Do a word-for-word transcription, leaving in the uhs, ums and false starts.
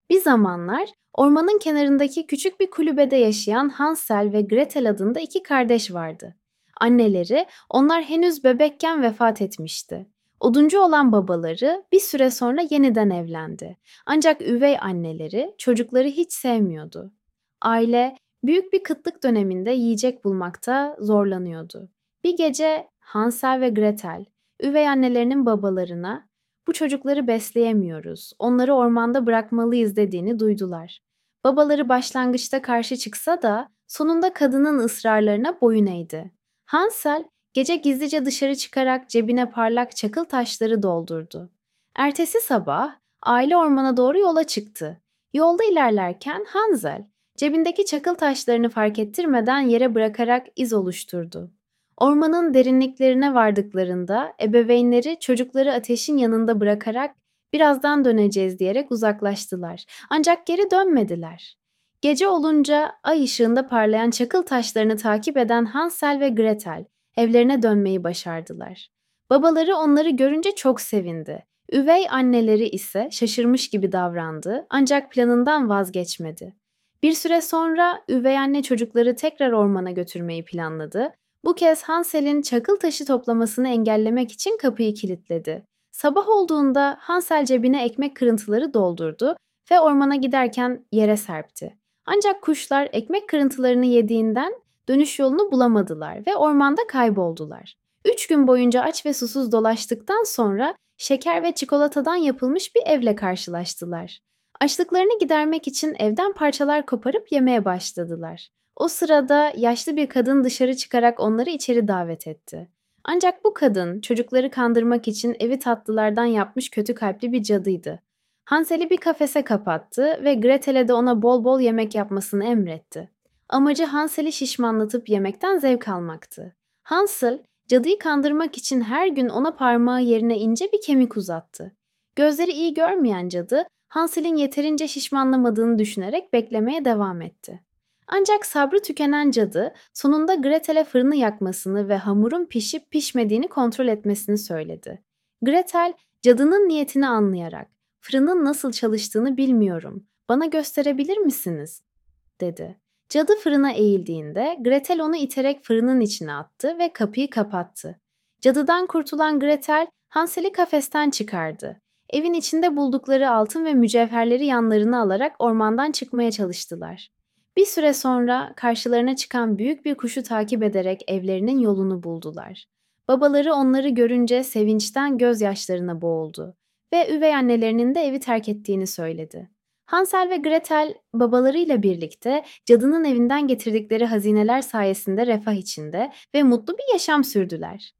Bir zamanlar ormanın kenarındaki küçük bir kulübede yaşayan Hansel ve Gretel adında iki kardeş vardı. Anneleri onlar henüz bebekken vefat etmişti. Oduncu olan babaları bir süre sonra yeniden evlendi. Ancak üvey anneleri çocukları hiç sevmiyordu. Aile büyük bir kıtlık döneminde yiyecek bulmakta zorlanıyordu. Bir gece Hansel ve Gretel üvey annelerinin babalarına "Bu çocukları besleyemiyoruz, onları ormanda bırakmalıyız" dediğini duydular. Babaları başlangıçta karşı çıksa da sonunda kadının ısrarlarına boyun eğdi. Hansel gece gizlice dışarı çıkarak cebine parlak çakıl taşları doldurdu. Ertesi sabah aile ormana doğru yola çıktı. Yolda ilerlerken Hansel cebindeki çakıl taşlarını fark ettirmeden yere bırakarak iz oluşturdu. Ormanın derinliklerine vardıklarında ebeveynleri çocukları ateşin yanında bırakarak "Birazdan döneceğiz" diyerek uzaklaştılar. Ancak geri dönmediler. Gece olunca ay ışığında parlayan çakıl taşlarını takip eden Hansel ve Gretel evlerine dönmeyi başardılar. Babaları onları görünce çok sevindi. Üvey anneleri ise şaşırmış gibi davrandı ancak planından vazgeçmedi. Bir süre sonra üvey anne çocukları tekrar ormana götürmeyi planladı. Bu kez Hansel'in çakıl taşı toplamasını engellemek için kapıyı kilitledi. Sabah olduğunda Hansel cebine ekmek kırıntıları doldurdu ve ormana giderken yere serpti. Ancak kuşlar ekmek kırıntılarını yediğinden dönüş yolunu bulamadılar ve ormanda kayboldular. Üç gün boyunca aç ve susuz dolaştıktan sonra şeker ve çikolatadan yapılmış bir evle karşılaştılar. Açlıklarını gidermek için evden parçalar koparıp yemeye başladılar. O sırada yaşlı bir kadın dışarı çıkarak onları içeri davet etti. Ancak bu kadın çocukları kandırmak için evi tatlılardan yapmış kötü kalpli bir cadıydı. Hansel'i bir kafese kapattı ve Gretel'e de ona bol bol yemek yapmasını emretti. Amacı Hansel'i şişmanlatıp yemekten zevk almaktı. Hansel, cadıyı kandırmak için her gün ona parmağı yerine ince bir kemik uzattı. Gözleri iyi görmeyen cadı, Hansel'in yeterince şişmanlamadığını düşünerek beklemeye devam etti. Ancak sabrı tükenen cadı sonunda Gretel'e fırını yakmasını ve hamurun pişip pişmediğini kontrol etmesini söyledi. Gretel, cadının niyetini anlayarak "Fırının nasıl çalıştığını bilmiyorum, bana gösterebilir misiniz?" dedi. Cadı fırına eğildiğinde Gretel onu iterek fırının içine attı ve kapıyı kapattı. Cadıdan kurtulan Gretel, Hansel'i kafesten çıkardı. Evin içinde buldukları altın ve mücevherleri yanlarına alarak ormandan çıkmaya çalıştılar. Bir süre sonra karşılarına çıkan büyük bir kuşu takip ederek evlerinin yolunu buldular. Babaları onları görünce sevinçten gözyaşlarına boğuldu ve üvey annelerinin de evi terk ettiğini söyledi. Hansel ve Gretel babalarıyla birlikte cadının evinden getirdikleri hazineler sayesinde refah içinde ve mutlu bir yaşam sürdüler.